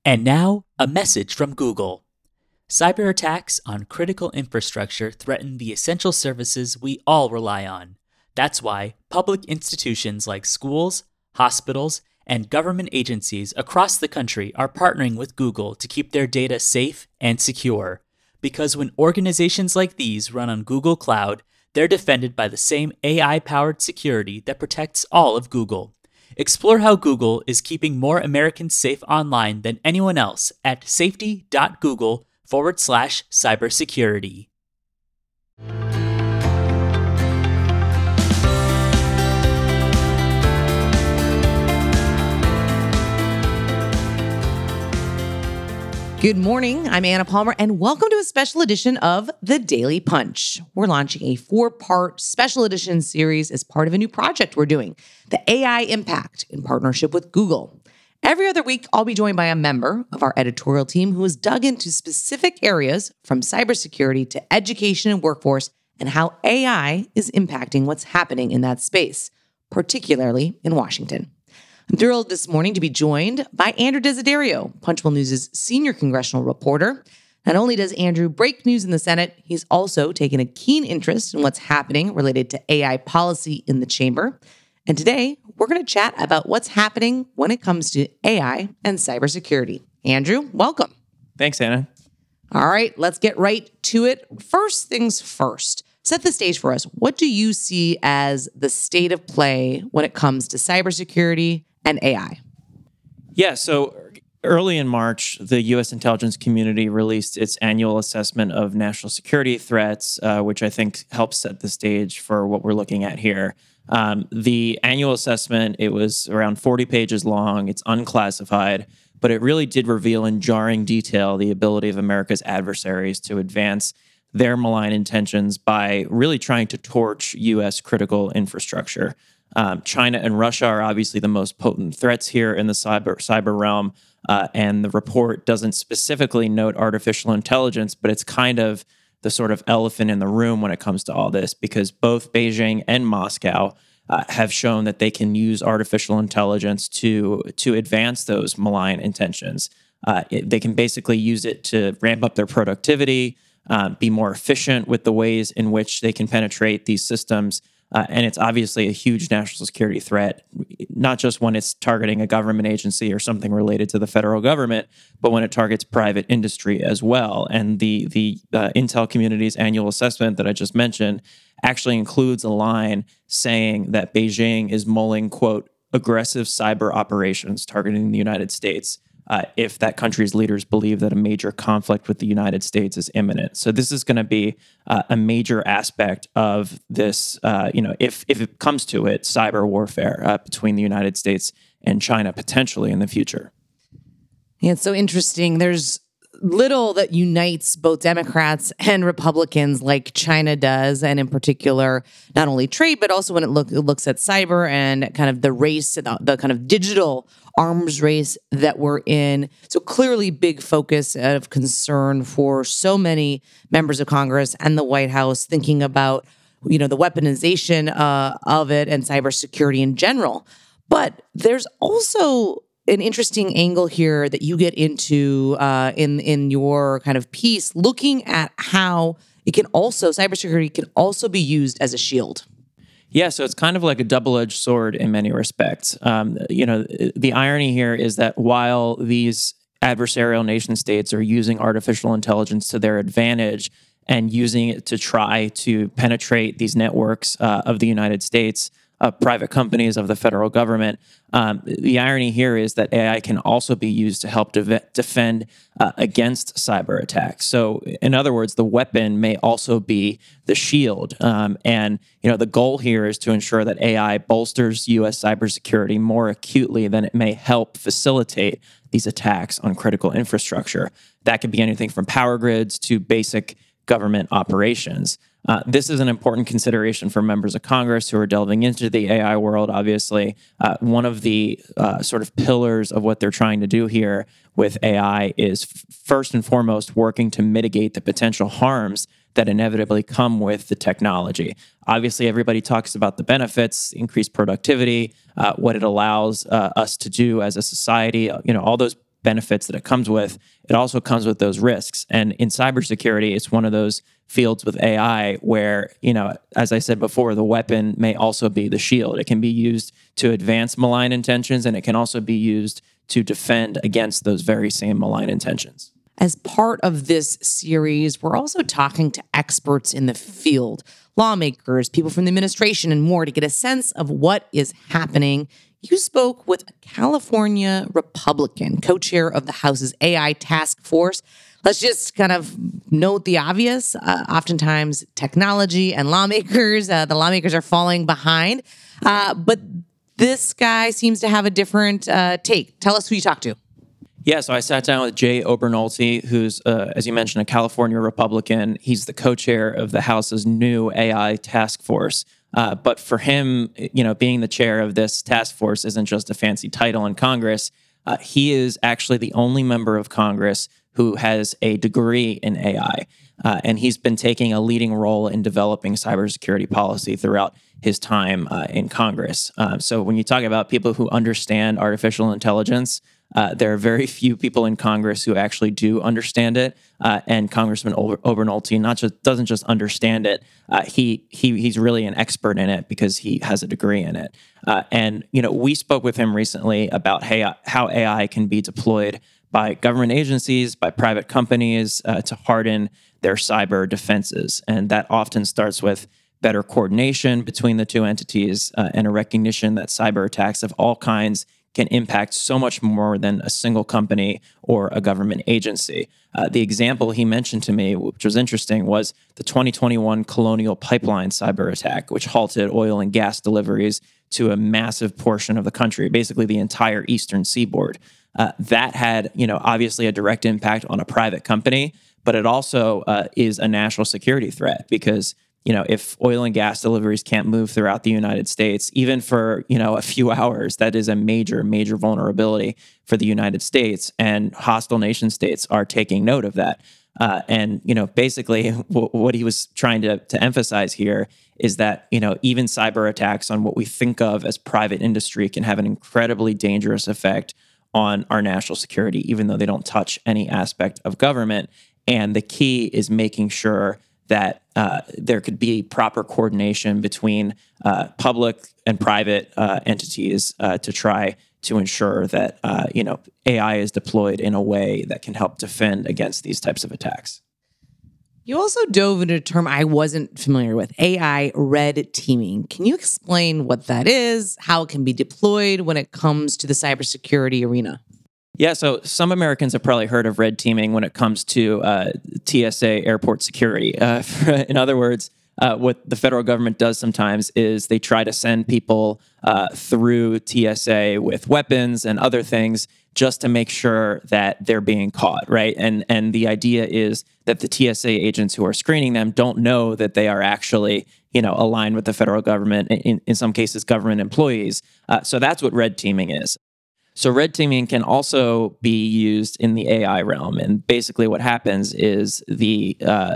And now, a message from Google. Cyber attacks on critical infrastructure threaten the essential services we all rely on. That's why public institutions like schools, hospitals, and government agencies across the country are partnering with Google to keep their data safe and secure. Because when organizations like these run on Google Cloud, they're defended by the same AI-powered security that protects all of Google. Explore how Google is keeping more Americans safe online than anyone else at safety.google/cybersecurity. Good morning, I'm Anna Palmer, and welcome to a special edition of The Daily Punch. We're launching a 4-part special edition series as part of a new project we're doing, the AI Impact, in partnership with Google. Every other week, I'll be joined by a member of our editorial team who has dug into specific areas from cybersecurity to education and workforce and how AI is impacting what's happening in that space, particularly in Washington. I'm thrilled this morning to be joined by Andrew Desiderio, Punchbowl News' senior congressional reporter. Not only does Andrew break news in the Senate, he's also taken a keen interest in what's happening related to AI policy in the chamber. And today, we're going to chat about what's happening when it comes to AI and cybersecurity. Andrew, welcome. Thanks, Anna. All right, let's get right to it. First things first. Set the stage for us. What do you see as the state of play when it comes to cybersecurity and AI? Yeah, so early in March, the U.S. intelligence community released its annual assessment of national security threats, which I think helps set the stage for what we're looking at here. The annual assessment, it was around 40 pages long. It's unclassified, but it really did reveal in jarring detail the ability of America's adversaries to advance their malign intentions by really trying to torch U.S. critical infrastructure. China and Russia are obviously the most potent threats here in the cyber realm, and the report doesn't specifically note artificial intelligence, but it's kind of the sort of elephant in the room when it comes to all this, because both Beijing and Moscow have shown that they can use artificial intelligence to advance those malign intentions. They can basically use it to ramp up their productivity, be more efficient with the ways in which they can penetrate these systems. And it's obviously a huge national security threat, not just when it's targeting a government agency or something related to the federal government, but when it targets private industry as well. And the Intel community's annual assessment that I just mentioned actually includes a line saying that Beijing is mulling, quote, aggressive cyber operations targeting the United States if that country's leaders believe that a major conflict with the United States is imminent. So this is going to be a major aspect of this, if it comes to it, cyber warfare between the United States and China potentially in the future. Yeah, it's so interesting. There's little that unites both Democrats and Republicans like China does, and in particular, not only trade, but also when it looks at cyber and kind of the race, the kind of digital arms race that we're in. So clearly big focus of concern for so many members of Congress and the White House thinking about, the weaponization of it and cybersecurity in general. But there's also an interesting angle here that you get into in your kind of piece, looking at how cybersecurity can also be used as a shield. Yeah, so it's kind of like a double-edged sword in many respects. The irony here is that while these adversarial nation states are using artificial intelligence to their advantage and using it to try to penetrate these networks of the United States, private companies of the federal government. The irony here is that AI can also be used to help defend against cyber attacks. So, in other words, the weapon may also be the shield. The goal here is to ensure that AI bolsters U.S. cybersecurity more acutely than it may help facilitate these attacks on critical infrastructure. That could be anything from power grids to basic government operations. This is an important consideration for members of Congress who are delving into the AI world, obviously. One of the sort of pillars of what they're trying to do here with AI is first and foremost working to mitigate the potential harms that inevitably come with the technology. Obviously, everybody talks about the benefits, increased productivity, what it allows us to do as a society, all those benefits that it comes with, it also comes with those risks. And in cybersecurity, it's one of those fields with AI where, as I said before, the weapon may also be the shield. It can be used to advance malign intentions, and it can also be used to defend against those very same malign intentions. As part of this series, we're also talking to experts in the field, lawmakers, people from the administration, and more to get a sense of what is happening. You spoke with a California Republican, co-chair of the House's AI task force. Let's just kind of note the obvious. Oftentimes, technology and lawmakers, the lawmakers are falling behind. But this guy seems to have a different take. Tell us who you talked to. Yeah, so I sat down with Jay Obernolte, who's, as you mentioned, a California Republican. He's the co-chair of the House's new AI task force. But for him, being the chair of this task force isn't just a fancy title in Congress. He is actually the only member of Congress who has a degree in AI. And he's been taking a leading role in developing cybersecurity policy throughout his time in Congress. So when you talk about people who understand artificial intelligence, there are very few people in Congress who actually do understand it, and Congressman Obernolte doesn't just understand it. He's really an expert in it because he has a degree in it. And we spoke with him recently about how AI can be deployed by government agencies, by private companies to harden their cyber defenses, and that often starts with better coordination between the two entities and a recognition that cyber attacks of all kinds can impact so much more than a single company or a government agency. The example he mentioned to me, which was interesting, was the 2021 Colonial Pipeline cyber attack, which halted oil and gas deliveries to a massive portion of the country, basically the entire eastern seaboard. That had, obviously a direct impact on a private company, but it also is a national security threat because if oil and gas deliveries can't move throughout the United States, even for, a few hours, that is a major, major vulnerability for the United States. And hostile nation states are taking note of that. And basically what he was trying to emphasize here is that, even cyber attacks on what we think of as private industry can have an incredibly dangerous effect on our national security, even though they don't touch any aspect of government. And the key is making sure that there could be proper coordination between public and private entities to try to ensure that AI is deployed in a way that can help defend against these types of attacks. You also dove into a term I wasn't familiar with, AI red teaming. Can you explain what that is, how it can be deployed when it comes to the cybersecurity arena? Yeah, so some Americans have probably heard of red teaming when it comes to TSA airport security. In other words, what the federal government does sometimes is they try to send people through TSA with weapons and other things just to make sure that they're being caught, right? And the idea is that the TSA agents who are screening them don't know that they are actually, aligned with the federal government, in some cases government employees. So that's what red teaming is. So red teaming can also be used in the AI realm, and basically what happens is the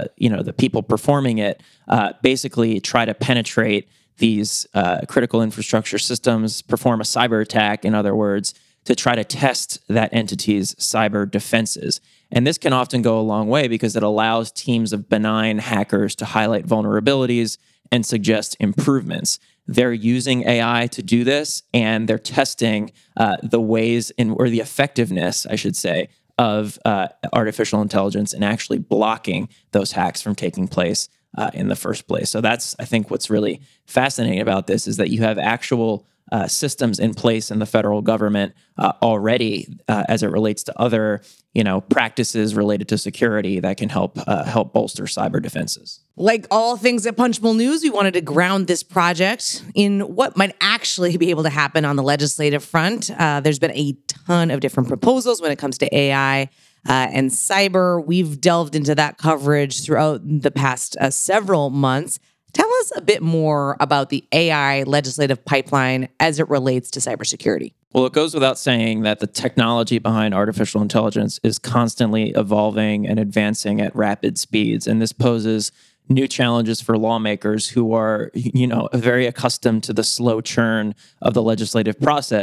people performing it basically try to penetrate these critical infrastructure systems, perform a cyber attack, in other words, to try to test that entity's cyber defenses. And this can often go a long way because it allows teams of benign hackers to highlight vulnerabilities and suggest improvements. They're using AI to do this, and they're testing the ways or the effectiveness, I should say, of artificial intelligence and actually blocking those hacks from taking place in the first place. So that's, I think, what's really fascinating about this is that you have actual systems in place in the federal government already as it relates to other, practices related to security that can help bolster cyber defenses. Like all things at Punchbowl News, we wanted to ground this project in what might actually be able to happen on the legislative front. There's been a ton of different proposals when it comes to AI and cyber. We've delved into that coverage throughout the past several months. Tell us a bit more about the AI legislative pipeline as it relates to cybersecurity. Well, it goes without saying that the technology behind artificial intelligence is constantly evolving and advancing at rapid speeds. And this poses new challenges for lawmakers who are, very accustomed to the slow churn of the legislative process.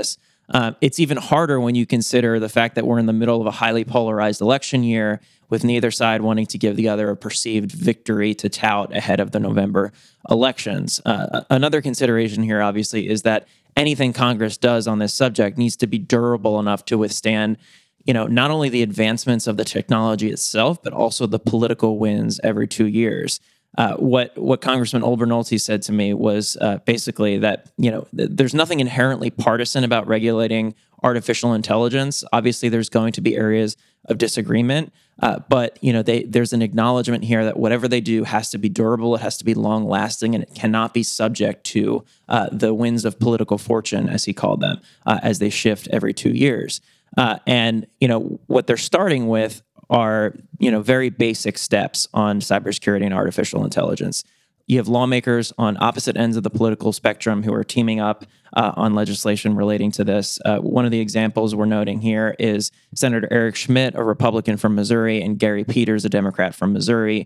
It's even harder when you consider the fact that we're in the middle of a highly polarized election year, with neither side wanting to give the other a perceived victory to tout ahead of the November elections. Another consideration here, obviously, is that anything Congress does on this subject needs to be durable enough to withstand, not only the advancements of the technology itself, but also the political wins every 2 years. What Congressman Olber Nolte said to me was basically that there's nothing inherently partisan about regulating artificial intelligence. Obviously, there's going to be areas of disagreement, but there's an acknowledgement here that whatever they do has to be durable, it has to be long lasting, and it cannot be subject to the winds of political fortune, as he called them, as they shift every 2 years. And what they're starting with are very basic steps on cybersecurity and artificial intelligence. You have lawmakers on opposite ends of the political spectrum who are teaming up on legislation relating to this. One of the examples we're noting here is Senator Eric Schmidt, a Republican from Missouri, and Gary Peters, a Democrat from Michigan,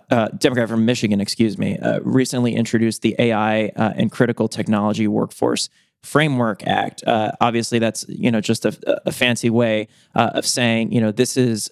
recently introduced the AI and Critical Technology Workforce Framework Act. Obviously, that's just a fancy way of saying this is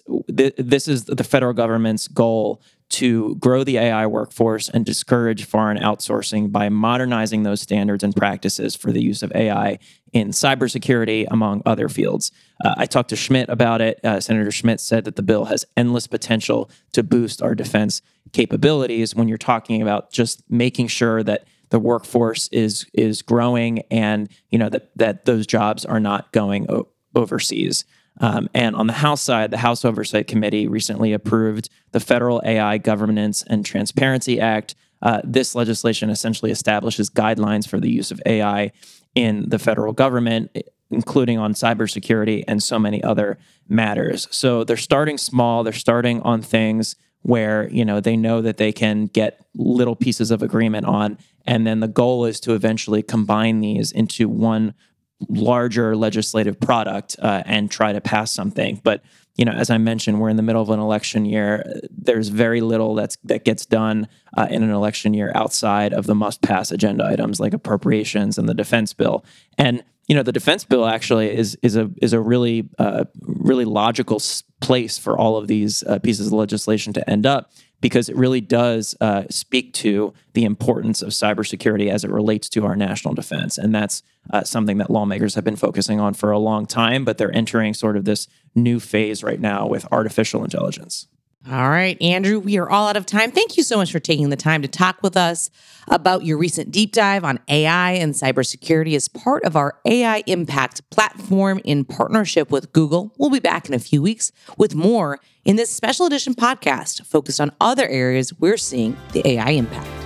the federal government's goal to grow the AI workforce and discourage foreign outsourcing by modernizing those standards and practices for the use of AI in cybersecurity, among other fields. I talked to Schmidt about it. Senator Schmidt said that the bill has endless potential to boost our defense capabilities when you're talking about just making sure that the workforce is growing and that those jobs are not going overseas. And on the House side, the House Oversight Committee recently approved the Federal AI Governance and Transparency Act. This legislation essentially establishes guidelines for the use of AI in the federal government, including on cybersecurity and so many other matters. So they're starting small. They're starting on things where they know that they can get little pieces of agreement on, and then the goal is to eventually combine these into one larger legislative product and try to pass something. But as I mentioned, we're in the middle of an election year. There's very little that gets done in an election year outside of the must-pass agenda items like appropriations and the defense bill. And the defense bill actually is a really logical place for all of these pieces of legislation to end up, because it really does speak to the importance of cybersecurity as it relates to our national defense. And that's something that lawmakers have been focusing on for a long time, but they're entering sort of this new phase right now with artificial intelligence. All right, Andrew, we are all out of time. Thank you so much for taking the time to talk with us about your recent deep dive on AI and cybersecurity as part of our AI Impact platform in partnership with Google. We'll be back in a few weeks with more in this special edition podcast focused on other areas we're seeing the AI impact.